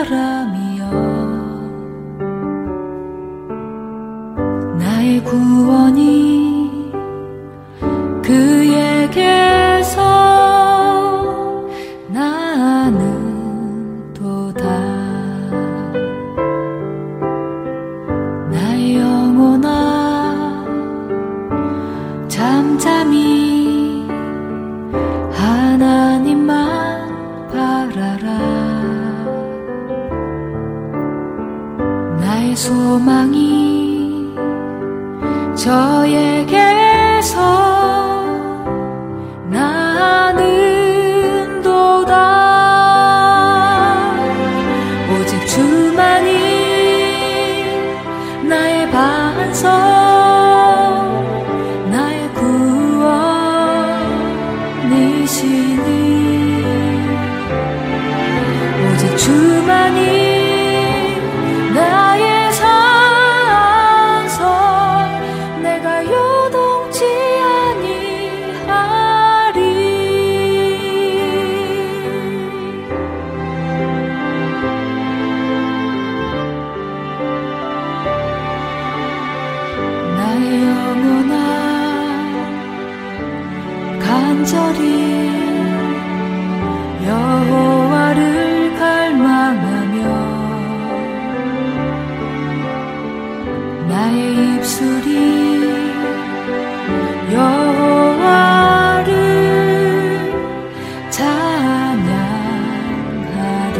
사람이여 나의 구원이 그에게서 나는 도다 나의 영혼아 잠잠히 하나님만 바라라 나의 소망이 저에게서 나는 도다 오직 주만이 나의 반석 나의 구원이시니 오직 주만이 나의 산성 내가 요동치 아니하리 나의 영혼아 간절히 여호와를 갈망하며 나의 입술이 여호와를 찬양하리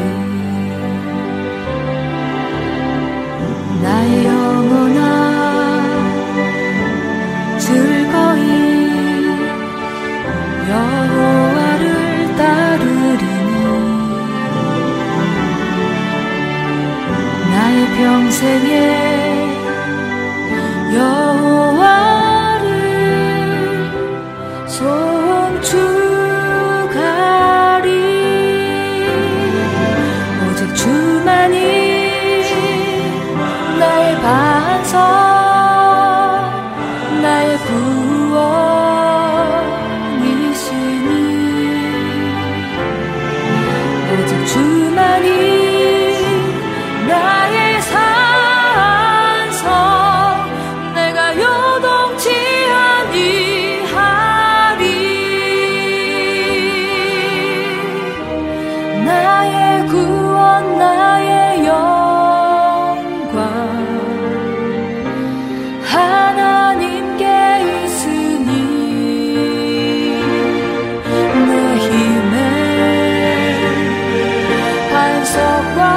나의 영혼아 즐거이 여호와를 따르리니 나의 평생에 여호와를 송축하리 오직 주만이 나의 반석 나의 구원이시니 오직 주만이 나의 산성 내가 요동치 아니하리 나의 구원 나의 영광 하나님께 있으니 내 힘의 반석과